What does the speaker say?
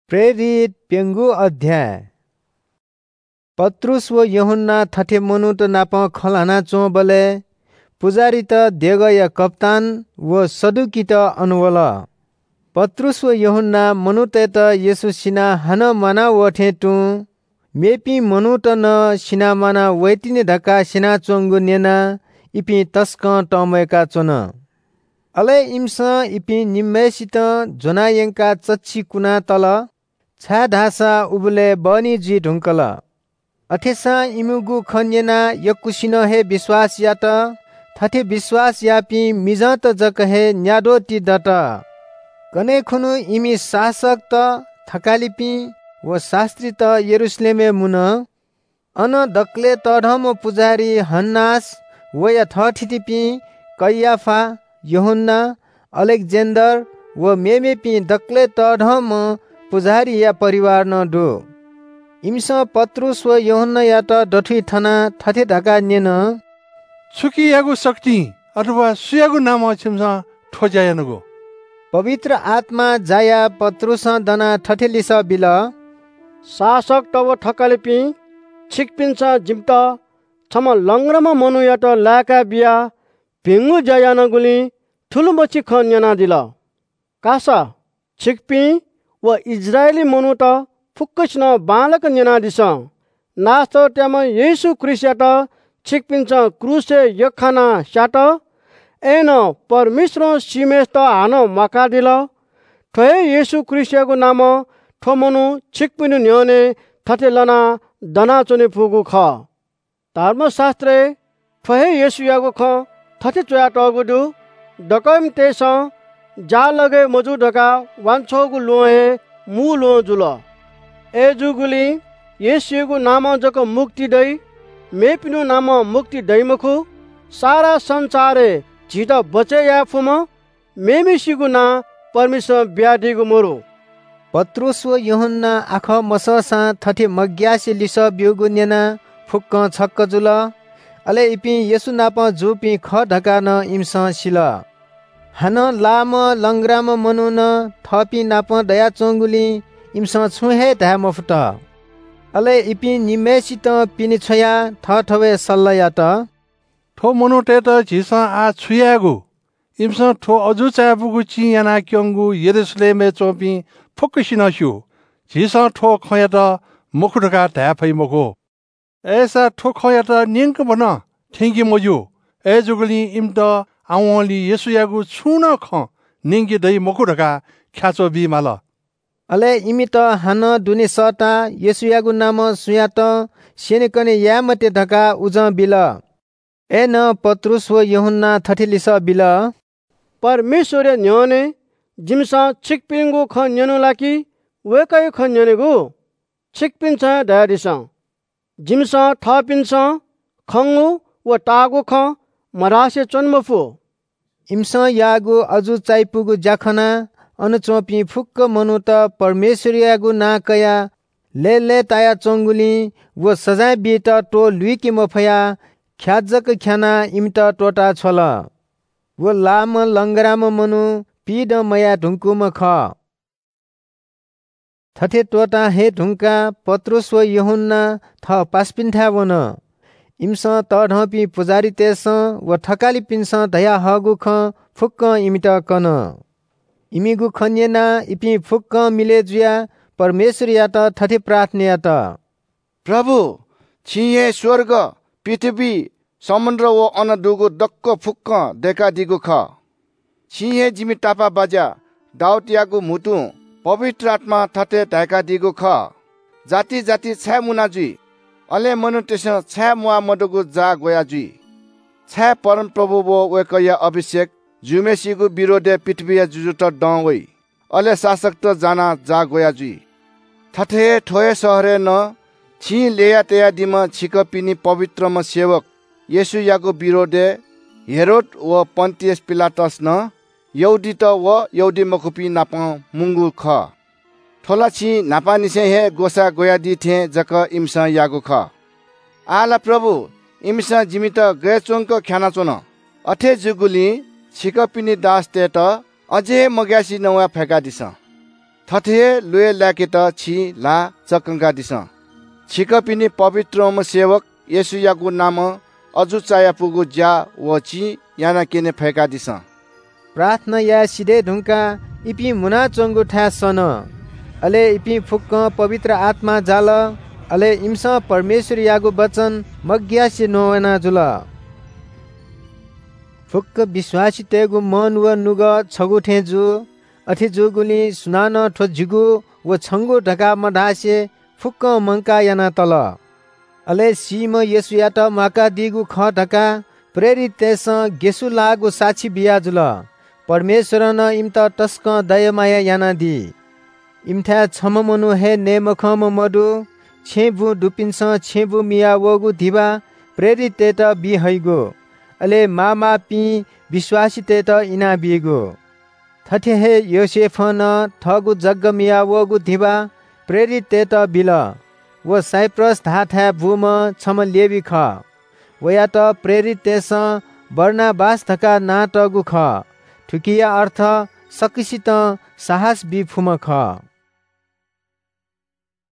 प्रेरित पेंगु अध्याय पत्रुस व यूहन्ना थथे मनुत नाप खलाना चो बले पुजारी त देग या कप्तान व सदुकी त अनुवल पत्रुस व यूहन्ना मनुत त येसु सिना हन मना वठे टु मेपी मनुत न सिना मना वैतिने धक्का सिना चोंगु नेना इपि तस्क टमयका चोन अले इम्स इपि निम्मेसित जोनायंका चच्ची कुना तल छा धासा उबले बनी जी ढुंकल अठेसा इमुगु खन्यना यकुसिन हे विश्वास यात थथे विश्वास यापी मिजत जक हे न्यादो ति दत कने खुनु इमी शासक त थकालिपी व शास्त्री त यरुशलेमे मुन अन दक्ले तढम पुजारी हन्नास वया थथितिपी कैयाफा यूहन्ना अलेक्जेंडर व मेमेपी दक्ले तढम पुजारी या परिवार न दो इम्स पत्रुस व यूहन्ना या त डठी थना थथे ढका नेन छुकियागु शक्ति अथवा सुयागु नाम छिमसा ठोजायनको पवित्र आत्मा जाया पत्रुस दना थथेलिस बिल शासक तब ठकलेपी छिकपिन्छ जिम्ता छम लंग्रमा मनु या त लाका बिया भिंगु जायानगुली ठुलुमची खन्यना दिल कासा छिकपी व इजरायली मनु त फुक्कसिन बालक न्यना दिस नास्त ट्याम येशु क्रिस्ट त छिकपिन्छ क्रुसे यखाना स्याट एन परमेश्वर सिमेस त हान मका दिल ठे येशु क्रिस्टको नाम ठोमनु छिकपिनु न्यने थथे लना दना चोने फुगु ख धर्मशास्त्रे ठे येशु यागो ख थथे चोया टगुदु डकम तेस जा लगे मजु ढका वान्छोगु लोहे मु लो जुल ए जुगुली येशुगु नाम जक मुक्ति दै मेपिनु नाम मुक्ति दैमखु सारा संसारे झिट बचे या फुम मेमिसिगु ना परमेश्वर ब्यादिगु मोरो पत्रुस व यूहन्ना आख मससा थथे मग्यासे लिस बिउगु नेना फुक्क छक्क जुल अले इपि येसु नाप जुपि ख ढका न इम्स सिल हन लाम लंग्राम मनुन थपि नाप दया चोंगुली इम्स छुहे धा मफुट अले इपि निमेसित पिनि छया थथवे सल्लया त ठो मनुटे त झिसा आ छुयागु इम्स ठो अजु चाबुगु चियाना क्यंगु यरुशलेमे चोपि फुक्कसिन छु झिसा ठो खया त मुखुडका धा फै मको ऐसा ठो खया त निंक बन ठिंगी मजु ए जुगली इम त आवली येसुयागु छुन ख निंगी दै मखुडका ख्याचो बि माल अले इमि त हान दुने सता येसुयागु नाम सुया त सेनेकने यामते ढका उज बिल एन पत्रुस व यूहन्ना थथेलिस बिल परमेश्वर न्यने जिमसा छिकपिंगु ख न्यनु लाकी वेकै ख न्यनेगु छिकपिन्छ दादिस जिमसा थपिन्छ खंगु व टागु ख मरासे चन्मफु इम्स यागु अजु चाइपुगु जाखना अनुचोपी फुक्क मनु त परमेश्वर यागु नाकया ले ताया चोंगुली व सजाय बित टो लुइकी मफया ख्याजक ख्याना इमत टोटा छल व लाम लंगराम मनु पीड मया ढुंकुम ख थथे टोटा हे ढुंका पत्रुस व यूहन्ना थ पासपिन्था वन इम्स तढपि पुजारी तेस व ठकाली पिन्स दया हगु ख फुक्क इमित कन इमिगु खन्यना इपि फुक्क मिले जुया परमेश्वर या त थथे प्रार्थना या त प्रभु छिये स्वर्ग पृथ्वी समुद्र व अनदुगु दक्क फुक्क देखा दिगु ख छिये जिमि टापा बाजा दाउटियागु मुतु पवित्र आत्मा थथे ढाका दिगु ख जाति जाति छ मुना जुई अले मनु तेस छ मुआ मदुगु जा गोया जुई छ परम प्रभु वो वेकया अभिषेक जुमेसीगु विरोधे पृथ्वी जुजुत डवई अले शासक त जाना जा गोया जुई थथे ठोए सहरे न छि लेया तेया दिम छिक पिनी पवित्र म सेवक येशु यागु विरोधे हेरोद व पन्तियस पिलातस न यौदी त व यौदी मखुपी नाप मुंगु ख थोला छि नापा निसे हे गोसा गोया दि थे जक इम्सा यागु ख आला प्रभु इम्सा जिमित गयचोंक ख्याना चोन अथे जुगुली छिकपिनी दास ते त अझै मग्यासी नवा फेका दिस थथे लुए ल्याके त छि ला चकंगा दिस छिक पिनी पवित्रम सेवक येशुयाको नाम अजु चाया पुगु ज्या व छि याना केने फैका दिस प्रार्थना या सिधे ढुङ्का इपी मुना चंगु ठा सन अले इपी फुक्क पवित्र आत्मा जाल अले इम्स परमेश्वर यागु वचन मग्यासी नोना जुल फुक्क विश्वासी तेगु मन व नुग छगु ठेजु अथि जुगुली सुनान ठो जिगु व छंगु ढका मढासे फुक्क मंका याना तल अले सीम येसु यात माका दिगु ख ढका प्रेरित तेस गेसु लागु साक्षी बियाजुल परमेश्वर न इम्त टस्क दयमाया याना दि इम्था छम मनु हे नेमखम मडु छेबु डुपिन्स छेबु मिया वगु दिबा प्रेरित तेत बि हैगो अले मामा पि विश्वासी तेत इना बिगो थथे हे योसेफ न ठगु जग्ग मिया वगु दिबा प्रेरित तेत बिल व साइप्रस धाथा भूम छम लेवी ख वया त प्रेरित तेस बर्नाबास धका नाटगु ख ठुकिया अर्थ सकिसित साहस बिफुम ख।